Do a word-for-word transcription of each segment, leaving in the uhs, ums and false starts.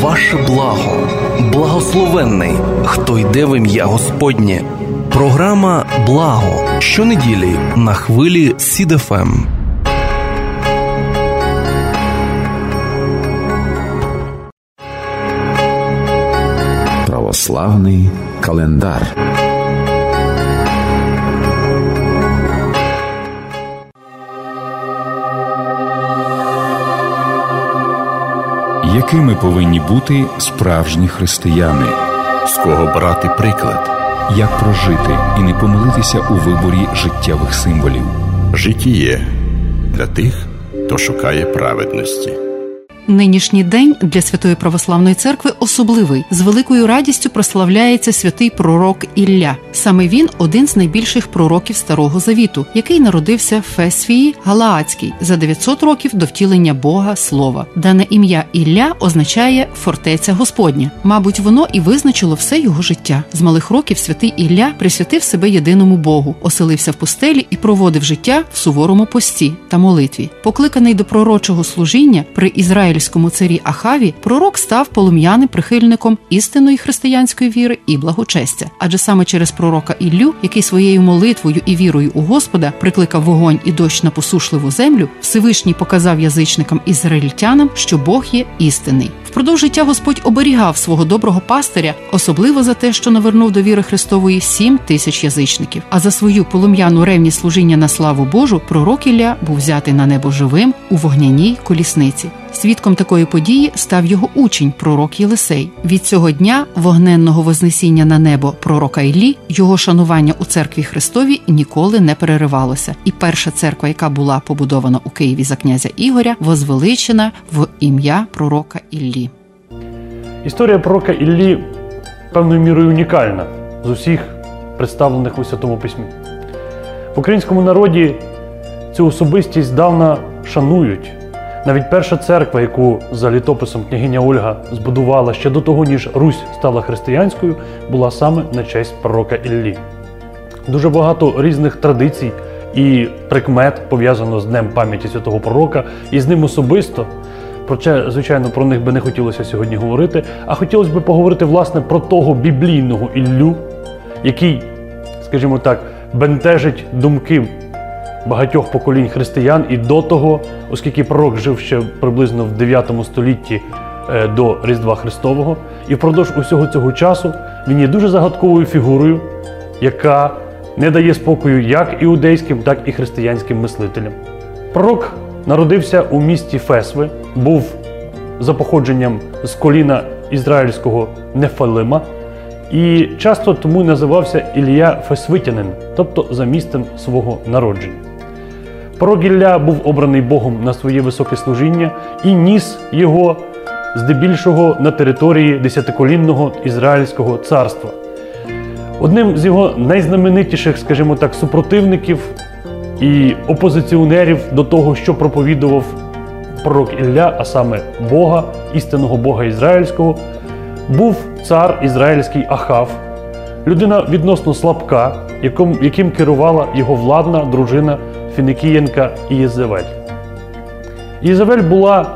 ваше благо. Благословенний, хто йде в ім'я Господнє. Програма «Благо» щонеділі на хвилі Сід Еф Ем. Православний календар. Якими повинні бути справжні християни? З кого брати приклад? Як прожити і не помилитися у виборі життєвих символів? Житіє для тих, хто шукає праведності. Нинішній день для Святої Православної Церкви особливий. З великою радістю прославляється святий пророк Ілля. Саме він – один з найбільших пророків Старого Завіту, який народився в Фесфії Галаадській за дев'ятсот років до втілення Бога Слова. Дане ім'я Ілля означає «фортеця Господня». Мабуть, воно і визначило все його життя. З малих років святий Ілля присвятив себе єдиному Богу, оселився в пустелі і проводив життя в суворому пості та молитві. Покликаний до пророчого служіння при Ізраїлі царі Ахаві, пророк став полум'яним прихильником істинної християнської віри і благочестя. Адже саме через пророка Іллю, який своєю молитвою і вірою у Господа прикликав вогонь і дощ на посушливу землю, Всевишній показав язичникам-ізраїльтянам, що Бог є істинний. Впродовж життя Господь оберігав свого доброго пастиря, особливо за те, що навернув до віри Христової сім тисяч язичників. А за свою полум'яну ревність служіння на славу Божу пророк Ілля був взятий на небо живим у вогняній колісниці. Свідком такої події став його учень, пророк Єлисей. Від цього дня вогненного вознесіння на небо пророка Іллі його шанування у церкві Христовій ніколи не переривалося. І перша церква, яка була побудована у Києві за князя Ігоря, возвеличена в ім'я пророка Іллі. Історія пророка Іллі певною мірою унікальна з усіх представлених у Святому Письмі. В українському народі цю особистість здавна шанують. Навіть перша церква, яку за літописом княгиня Ольга збудувала ще до того, ніж Русь стала християнською, була саме на честь пророка Іллі. Дуже багато різних традицій і прикмет пов'язано з Днем пам'яті святого пророка і з ним особисто. Про це, звичайно, про них би не хотілося сьогодні говорити, а хотілося б поговорити, власне, про того біблійного Іллю, який, скажімо так, бентежить думки багатьох поколінь християн і до того, оскільки пророк жив ще приблизно в дев'ятому столітті до Різдва Христового, і впродовж усього цього часу він є дуже загадковою фігурою, яка не дає спокою як іудейським, так і християнським мислителям. Пророк народився у місті Фесви, був за походженням з коліна ізраїльського Нефалима, і часто тому називався Ілля Фесвитянин, тобто за місцем свого народження. Пророк Ілля був обраний Богом на своє високе служіння і ніс його здебільшого на території десятиколінного Ізраїльського царства. Одним з його найзнаменитіших, скажімо так, супротивників і опозиціонерів до того, що проповідував пророк Ілля, а саме Бога, істинного Бога ізраїльського, був цар ізраїльський Ахав, людина відносно слабка, яким, яким керувала його владна дружина фіникіянка Ієзавель. Ієзавель була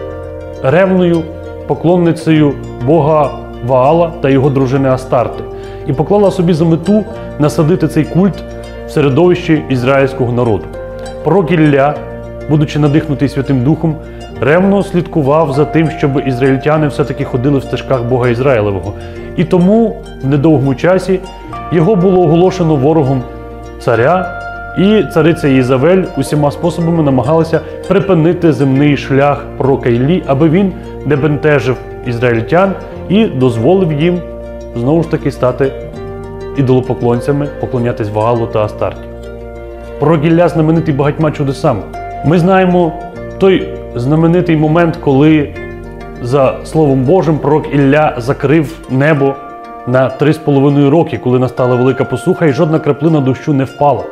ревною поклонницею Бога Ваала та його дружини Астарти і поклала собі за мету насадити цей культ в середовищі ізраїльського народу. Пророк Ілля, будучи надихнутий Святим Духом, ревно слідкував за тим, щоб ізраїльтяни все-таки ходили в стежках Бога Ізраїлевого. І тому в недовгому часі його було оголошено ворогом царя, і цариця Ієзавель усіма способами намагалася припинити земний шлях пророка Іллі, аби він не бентежив ізраїльтян і дозволив їм знову ж таки стати ідолопоклонцями, поклонятись Ваалу та Астарті. Пророк Ілля знаменитий багатьма чудесами. Ми знаємо той знаменитий момент, коли за Словом Божим пророк Ілля закрив небо на три з половиною роки, коли настала велика посуха і жодна краплина дощу не впала.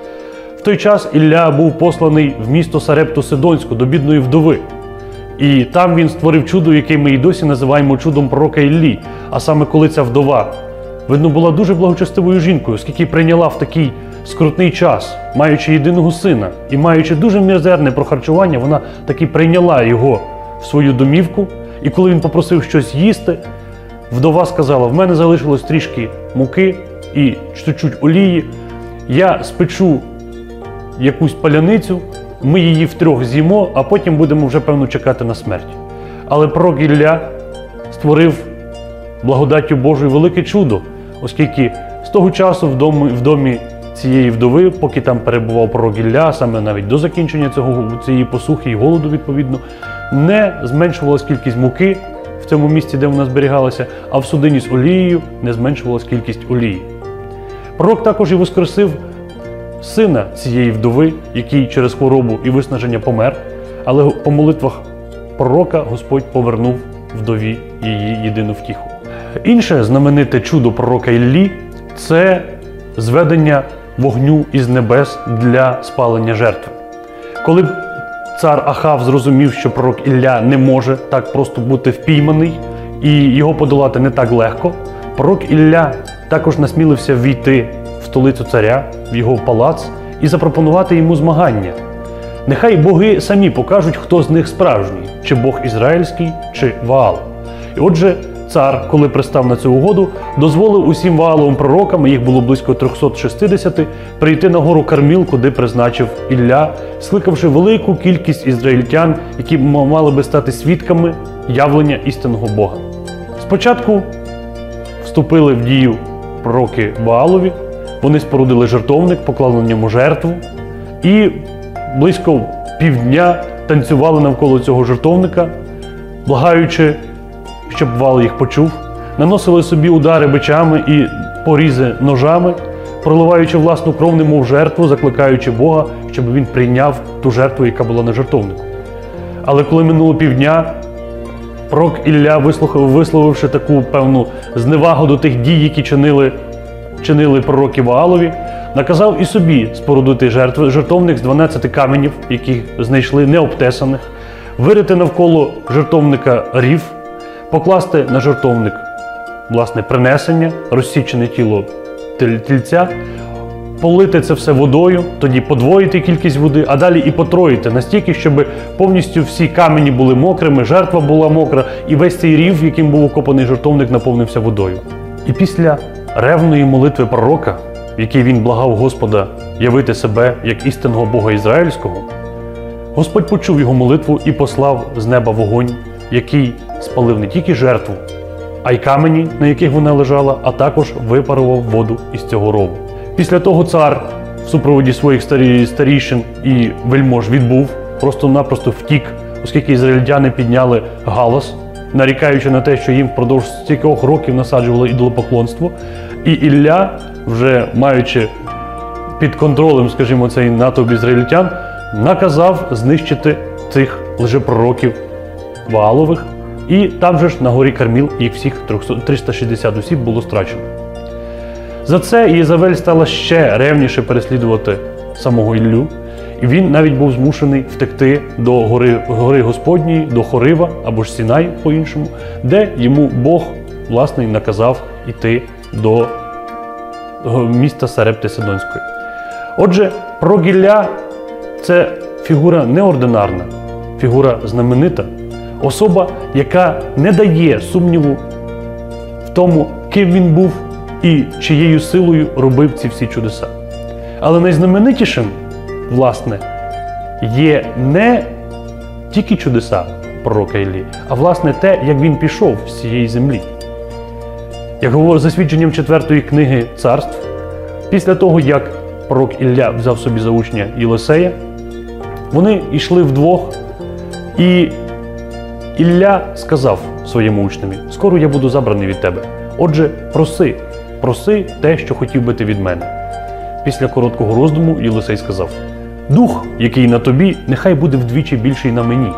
В той час Ілля був посланий в місто Сарепту Сидонську до бідної вдови. І там він створив чудо, яке ми і досі називаємо чудом пророка Іллі. А саме коли ця вдова, видно, була дуже благочестивою жінкою, оскільки прийняла в такий скрутний час, маючи єдиного сина і маючи дуже мізерне прохарчування, вона таки прийняла його в свою домівку І коли він попросив щось їсти, вдова сказала: в мене залишилось трішки муки і чуть-чуть олії, я спечу якусь паляницю, ми її втрьох з'їмо, а потім будемо вже, певно, чекати на смерть. Але пророк Ілля створив благодаттю Божою велике чудо, оскільки з того часу в домі, в домі цієї вдови, поки там перебував пророк Ілля, саме навіть до закінчення цього, цієї посухи і голоду, відповідно, не зменшувалась кількість муки в цьому місці, де вона зберігалася, а в судині з олією не зменшувалась кількість олії. Пророк також і воскресив сина цієї вдови, який через хворобу і виснаження помер, але по молитвах пророка Господь повернув вдові її єдину втіху. Інше знамените чудо пророка Іллі – це зведення вогню із небес для спалення жертви. Коли цар Ахав зрозумів, що пророк Ілля не може так просто бути впійманий і його подолати не так легко, пророк Ілля також насмілився війти в столицю царя, в його палац і запропонувати йому змагання. Нехай боги самі покажуть, хто з них справжній, чи Бог ізраїльський, чи Ваал. І отже, цар, коли пристав на цю угоду, дозволив усім Вааловим пророкам, їх було близько триста шістдесят, прийти на гору Карміл, куди призначив Ілля, скликавши велику кількість ізраїльтян, які мали би стати свідками явлення істинного Бога. Спочатку вступили в дію пророки Ваалові, вони спорудили жертовник, поклали на ньому жертву і близько півдня танцювали навколо цього жертовника, благаючи, щоб Ваал їх почув, наносили собі удари бичами і порізи ножами, проливаючи власну кров немов жертву, закликаючи Бога, щоб він прийняв ту жертву, яка була на жертовнику. Але коли минуло півдня, пророк Ілля, висловивши таку певну зневагу до тих дій, які чинили, чинили пророки Ваалові, наказав і собі спорудити жертв, жертовник з дванадцяти каменів, яких знайшли необтесаних, вирити навколо жертовника рів, покласти на жертовник власне принесення, розсічене тіло тільця, полити це все водою, тоді подвоїти кількість води, а далі і потроїти настільки, щоб повністю всі камені були мокрими, жертва була мокра, і весь цей рів, яким був окопаний жертовник, наповнився водою. І після ревної молитви пророка, в якій він благав Господа явити себе як істинного Бога ізраїльського, Господь почув його молитву і послав з неба вогонь, який спалив не тільки жертву, а й камені, на яких вона лежала, а також випарував воду із цього рову. Після того цар в супроводі своїх старі, старійшин і вельмож відбув, просто-напросто втік, оскільки ізраїльтяни підняли галас, нарікаючи на те, що їм впродовж стількох років насаджувало ідолопоклонство. І Ілля, вже маючи під контролем, скажімо, цей натовп ізраїльтян, наказав знищити цих лжепророків Ваалових, і там же ж на горі Карміл їх всіх триста шістдесят осіб було страчено. За це Єзавель стала ще ревніше переслідувати самого Іллю, і він навіть був змушений втекти до гори, гори Господньої, до Хорива, або ж Сінай по-іншому, де йому Бог, власне, наказав іти до міста Сарепти Сидонської. Отже, пророк Ілля – це фігура неординарна, фігура знаменита, особа, яка не дає сумніву в тому, ким він був і чиєю силою робив ці всі чудеса. Але найзнаменитішим, власне, є не тільки чудеса пророка Іллі, а власне те, як він пішов з цієї землі. Як говорить за свідченням четвертої книги царств, після того, як пророк Ілля взяв собі за учня Єлисея, вони йшли вдвох, і Ілля сказав своєму учневі: «Скоро я буду забраний від тебе. Отже, проси, проси те, що хотів би ти від мене». Після короткого роздуму Єлисей сказав: «Дух, який на тобі, нехай буде вдвічі більший на мені».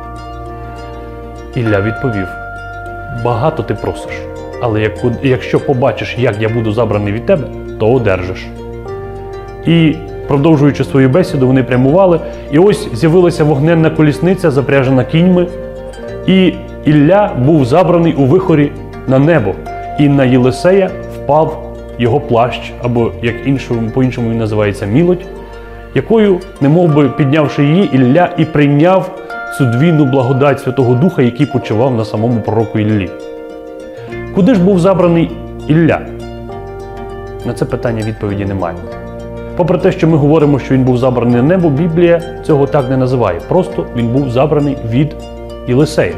Ілля відповів: «Багато ти просиш, але якщо побачиш, як я буду забраний від тебе, то одержиш». І, продовжуючи свою бесіду, вони прямували, і ось з'явилася вогненна колісниця, запряжена кіньми, і Ілля був забраний у вихорі на небо, і на Єлисея впав його плащ, або, як іншому, по-іншому він називається, мілодь, якою, немов би піднявши її, Ілля і прийняв цю двійну благодать Святого Духа, який почивав на самому пророку Іллі. Куди ж був забраний Ілля? На це питання відповіді немає. Попри те, що ми говоримо, що він був забраний на небо, Біблія цього так не називає. Просто він був забраний від Єлисея.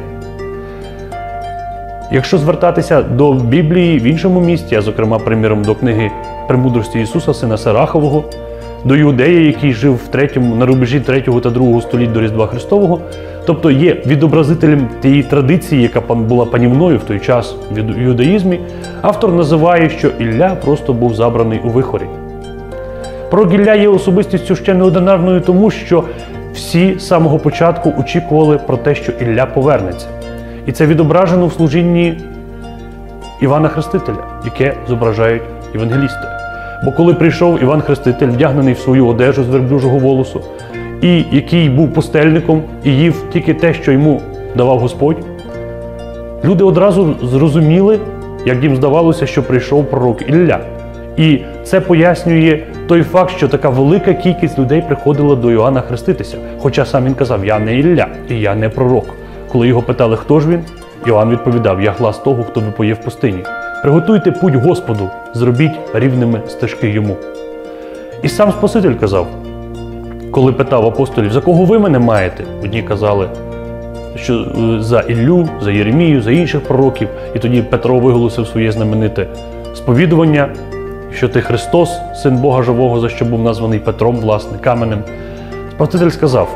Якщо звертатися до Біблії в іншому місті, а зокрема, приміром, до книги «Премудрості Ісуса, сина Сирахового», до Іудея, який жив в третьому, на рубежі третього та другого століть до Різдва Христового, тобто є відобразителем тієї традиції, яка була панівною в той час в іудаїзмі, автор називає, що Ілля просто був забраний у вихорі. Пророк Ілля є особистістю ще неординарною тому, що всі з самого початку очікували про те, що Ілля повернеться. І це відображено в служінні Івана Хрестителя, яке зображають євангелісти. Бо коли прийшов Іван Хреститель, вдягнений в свою одежу з верблюжого волосу, і який був пустельником і їв тільки те, що йому давав Господь, люди одразу зрозуміли, як їм здавалося, що прийшов пророк Ілля. І це пояснює той факт, що така велика кількість людей приходила до Іоанна хреститися. Хоча сам він казав: «Я не Ілля, і я не пророк». Коли його питали, хто ж він, Іоанн відповідав: «Я глас того, хто випоє в пустині. Приготуйте путь Господу, зробіть рівними стежки йому». І сам Спаситель казав, коли питав апостолів: «За кого ви мене маєте?» Одні казали, що за Іллю, за Єремію, за інших пророків. І тоді Петро виголосив своє знамените сповідування, що ти Христос, Син Бога Живого, за що був названий Петром, власне, каменем. Спаситель сказав: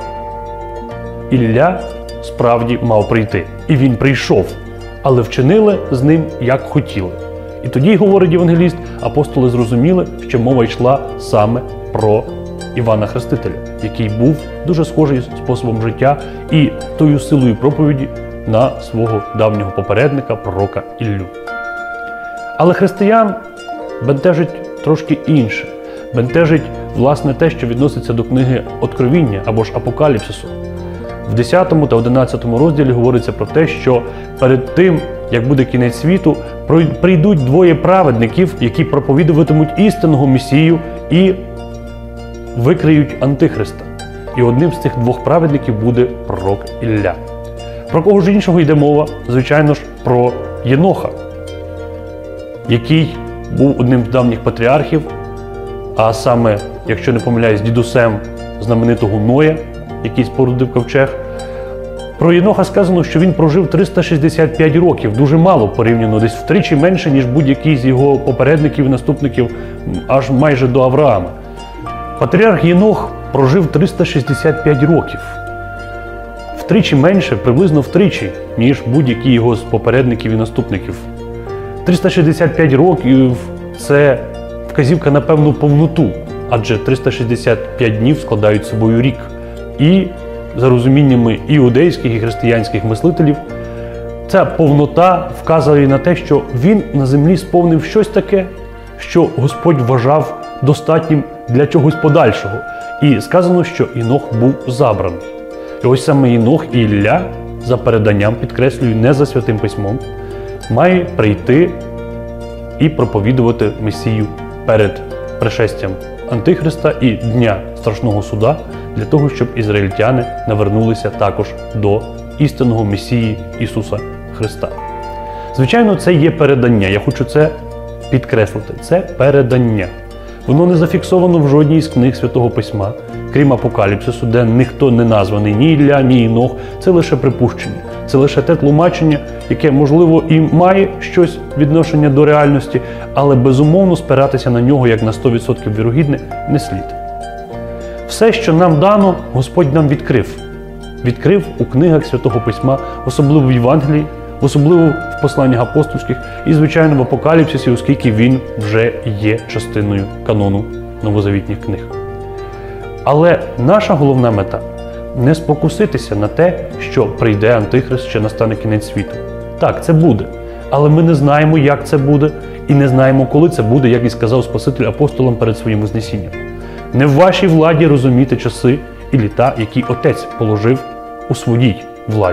«Ілля справді мав прийти, і він прийшов, але вчинили з ним, як хотіли». І тоді, говорить євангеліст, апостоли зрозуміли, що мова йшла саме про Івана Хрестителя, який був дуже схожий способом життя і тою силою проповіді на свого давнього попередника, пророка Іллю. Але християн бентежить трошки інше. Бентежить, власне, те, що відноситься до книги Откровіння або ж Апокаліпсису. В десятому та одинадцятому розділі говориться про те, що перед тим, як буде кінець світу, прийдуть двоє праведників, які проповідуватимуть істинного Месію і викриють Антихриста. І одним з цих двох праведників буде пророк Ілля. Про кого ж іншого йде мова? Звичайно ж, про Єноха, який був одним з давніх патріархів, а саме, якщо не помиляюсь, дідусем знаменитого Ноя, який спорудив ковчег. Про Єноха сказано, що він прожив триста шістдесят п'ять років, дуже мало порівняно, десь втричі менше, ніж будь-який з його попередників і наступників, аж майже до Авраама. Патріарх Єнох прожив триста шістдесят п'ять років. Втричі менше, приблизно втричі, ніж будь-який його з попередників і наступників. триста шістдесят п'ять років – це вказівка на певну повноту, адже триста шістдесят п'ять днів складають собою рік. І, за розуміннями іудейських і християнських мислителів, ця повнота вказує на те, що він на землі сповнив щось таке, що Господь вважав достатнім для чогось подальшого. І сказано, що Єнох був забраний. І ось саме Єнох і Ілля, за переданням, підкреслюю, не за Святим Письмом, має прийти і проповідувати Месію перед пришестям Антихриста і Дня Страшного Суда, для того, щоб ізраїльтяни навернулися також до істинного Месії Ісуса Христа. Звичайно, це є передання. Я хочу це підкреслити. Це передання. Воно не зафіксовано в жодній з книг Святого Письма, крім Апокаліпсису, де ніхто не названий ні Ілля, ні Єнох. Це лише припущення. Це лише те тлумачення, яке, можливо, і має щось відношення до реальності, але безумовно спиратися на нього як на сто відсотків вірогідне не слід. Все, що нам дано, Господь нам відкрив. Відкрив у книгах Святого Письма, особливо в Євангелії, особливо в посланнях апостольських і, звичайно, в Апокаліпсисі, оскільки він вже є частиною канону новозавітніх книг. Але наша головна мета – не спокуситися на те, що прийде Антихрист, чи настане кінець світу. Так, це буде. Але ми не знаємо, як це буде, і не знаємо, коли це буде, як і сказав Спаситель апостолам перед своїм Вознесінням. Не в вашій владі розуміти часи і літа, які Отець положив у своїй владі.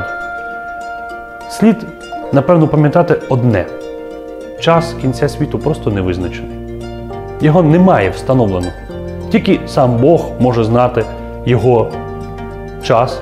Слід, напевно, пам'ятати одне. Час кінця світу просто не визначений. Його немає встановлено. Тільки сам Бог може знати його час,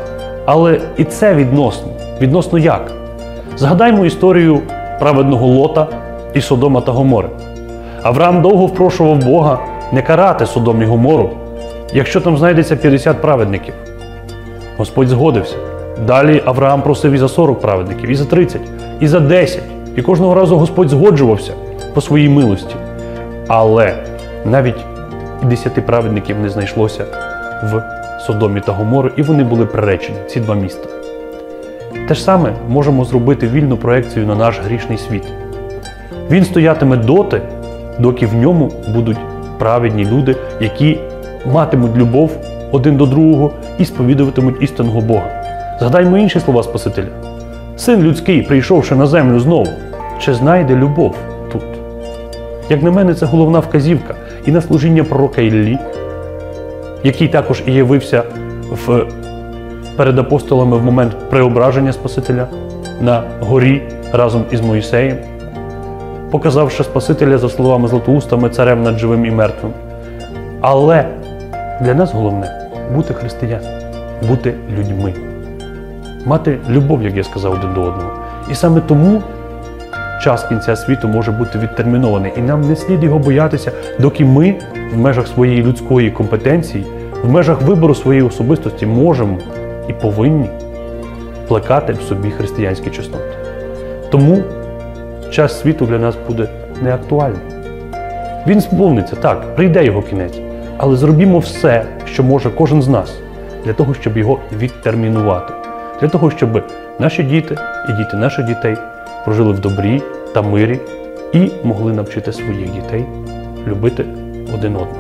Але і це відносно. Відносно як? Згадаймо історію праведного Лота і Содома та Гомори. Авраам довго впрошував Бога не карати Содом і Гомору, якщо там знайдеться п'ятдесят праведників. Господь згодився. Далі Авраам просив і за сорок праведників, і за тридцять, і за десять. І кожного разу Господь згоджувався по своїй милості. Але навіть і десяти праведників не знайшлося в Содомі та Гоморі, і вони були приречені, ці два міста. Те ж саме можемо зробити вільну проекцію на наш грішний світ. Він стоятиме доти, доки в ньому будуть праведні люди, які матимуть любов один до другого і сповідуватимуть істинного Бога. Згадаймо інші слова Спасителя. Син людський, прийшовши на землю знову, чи знайде любов тут? Як на мене, це головна вказівка і на служіння пророка Іллі, який також і явився в, перед апостолами в момент преображення Спасителя на горі разом із Моїсеєм, показавши Спасителя, за словами Златоустами, царем над живим і мертвим. Але для нас головне – бути християнами, бути людьми, мати любов, як я сказав, один до одного. І саме тому час кінця світу може бути відтермінований. І нам не слід його боятися, доки ми в межах своєї людської компетенції, в межах вибору своєї особистості можемо і повинні плекати в собі християнські чесноти. Тому час світу для нас буде неактуальним. Він сповниться, так, прийде його кінець, але зробімо все, що може кожен з нас, для того, щоб його відтермінувати. Для того, щоб наші діти і діти наших дітей прожили в добрі та мирі і могли навчити своїх дітей любити один одного.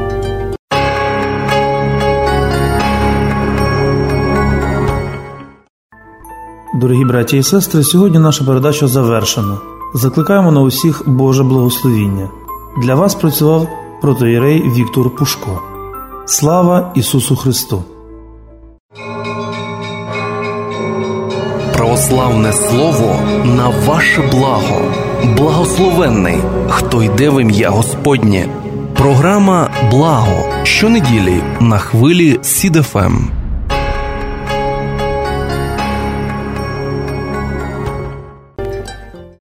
Дорогі браті і сестри, сьогодні наша передача завершена. Закликаємо на усіх Боже благословіння. Для вас працював протоієрей Віктор Пушко. Слава Ісусу Христу! Православне слово на ваше благо. Благословенний, хто йде в ім'я Господнє. Програма «Благо» щонеділі на хвилі Сід еф ем.